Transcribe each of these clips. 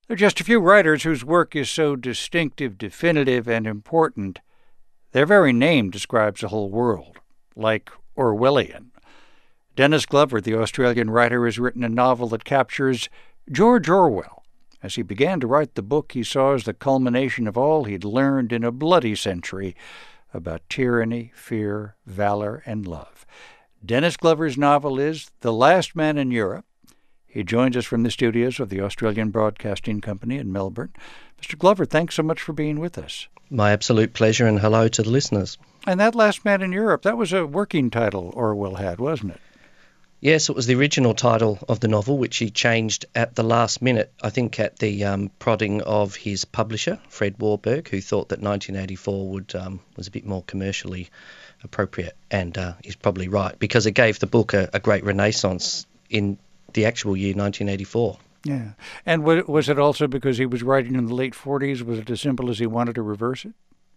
There are just a few writers whose work is so distinctive, definitive, and important, their very name describes the whole world, like Orwellian. Dennis Glover, the Australian writer, has written a novel that captures George Orwell as he began to write the book he saw as the culmination of all he'd learned in a bloody century about tyranny, fear, valor, and love. Dennis Glover's novel is The Last Man in Europe. He joins us from the studios of the Australian Broadcasting Company in Melbourne. Mr. Glover, thanks so much for being with us. My absolute pleasure, and hello to the listeners. And That Last Man in Europe, that was a working title Orwell had, wasn't it? Yes, it was the original title of the novel, which he changed at the last minute, I think at the prodding of his publisher, Fred Warburg, who thought that 1984 was a bit more commercially appropriate. And he's probably right, because it gave the book a great renaissance in the actual year 1984. Yeah. And was it also because he was writing in the late 40s? Was it as simple as he wanted to reverse it?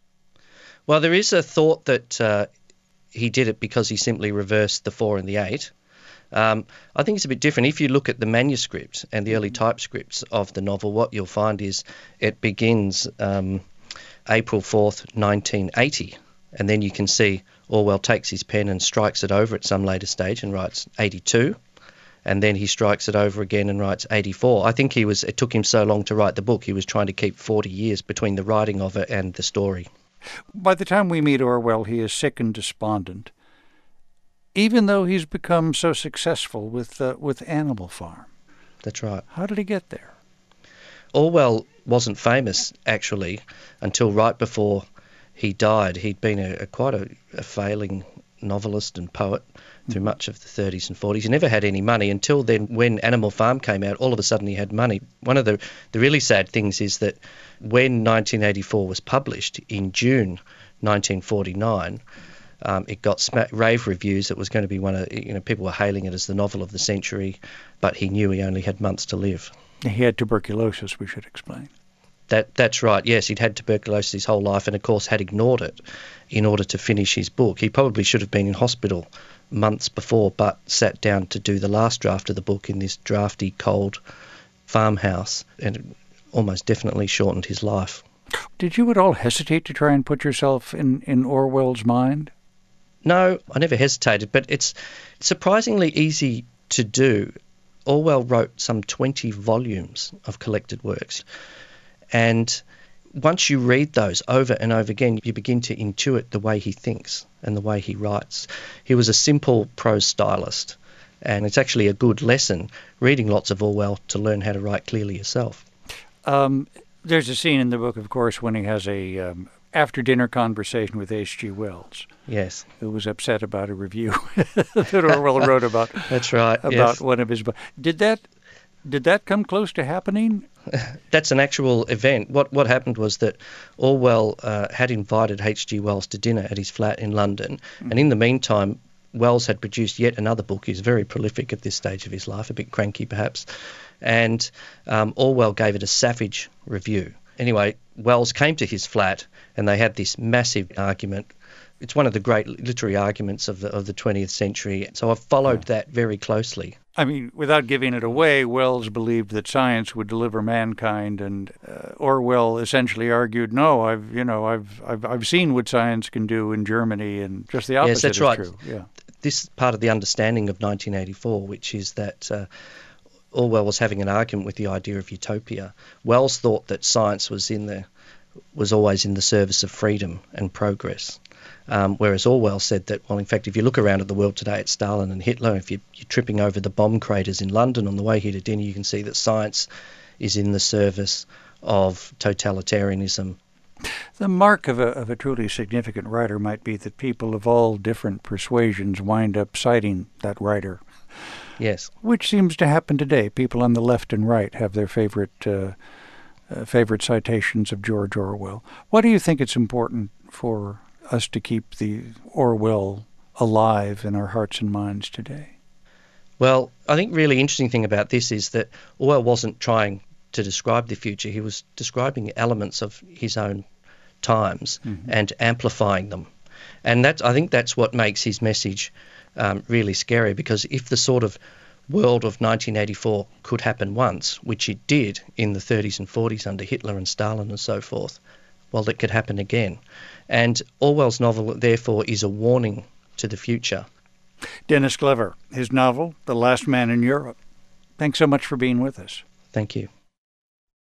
Well, there is a thought that he did it because he simply reversed the 4 and the 8. I think it's a bit different. If you look at the manuscript and the early typescripts of the novel, what you'll find is it begins April 4th, 1980, and then you can see Orwell takes his pen and strikes it over at some later stage and writes 82, and then he strikes it over again and writes 84. I think it took him so long to write the book, he was trying to keep 40 years between the writing of it and the story. By the time we meet Orwell, he is sick and despondent, even though he's become so successful with Animal Farm. That's right. How did he get there? Orwell wasn't famous, actually, until right before he died. He'd been quite a failing novelist and poet through much of the 30s and 40s. He never had any money until then. When Animal Farm came out, all of a sudden he had money. One of the really sad things is that when 1984 was published in June 1949, it got rave reviews. It was going to be people were hailing it as the novel of the century, but he knew he only had months to live. He had tuberculosis, we should explain. That's right, yes. He'd had tuberculosis his whole life and, of course, had ignored it in order to finish his book. He probably should have been in hospital months before, but sat down to do the last draft of the book in this drafty, cold farmhouse, and it almost definitely shortened his life. Did you at all hesitate to try and put yourself in Orwell's mind? No, I never hesitated, but it's surprisingly easy to do. Orwell wrote some 20 volumes of collected works, and once you read those over and over again, you begin to intuit the way he thinks and the way he writes. He was a simple prose stylist, and it's actually a good lesson reading lots of Orwell to learn how to write clearly yourself. There's a scene in the book, of course, when he has a after-dinner conversation with H.G. Wells. Yes. Who was upset about a review that Orwell wrote about. That's right. About yes. One of his books. Did that come close to happening? That's an actual event. What happened was that Orwell had invited H.G. Wells to dinner at his flat in London, and in the meantime, Wells had produced yet another book. He's very prolific at this stage of his life, a bit cranky perhaps, and Orwell gave it a savage review. Anyway, Wells came to his flat and they had this massive argument. It's one of the great literary arguments of the 20th century. So I've followed that very closely. I mean, without giving it away, Wells believed that science would deliver mankind, and Orwell essentially argued, no, I've seen what science can do in Germany, and just the opposite yes, that's is right. true. Yeah. This is part of the understanding of 1984, which is that Orwell was having an argument with the idea of utopia. Wells thought that science was always in the service of freedom and progress, whereas Orwell said that, well, in fact, if you look around at the world today at Stalin and Hitler, if you're tripping over the bomb craters in London on the way here to dinner, you can see that science is in the service of totalitarianism. The mark of a truly significant writer might be that people of all different persuasions wind up citing that writer. Yes. Which seems to happen today. People on the left and right have their favorite citations of George Orwell. Why do you think it's important for us to keep the Orwell alive in our hearts and minds today? Well, I think really interesting thing about this is that Orwell wasn't trying to describe the future. He was describing elements of his own times and amplifying them. And I think that's what makes his message really scary, because if the sort of world of 1984 could happen once, which it did in the 30s and 40s under Hitler and Stalin and so forth, well, that could happen again. And Orwell's novel, therefore, is a warning to the future. Dennis Glover, his novel, The Last Man in Europe. Thanks so much for being with us. Thank you.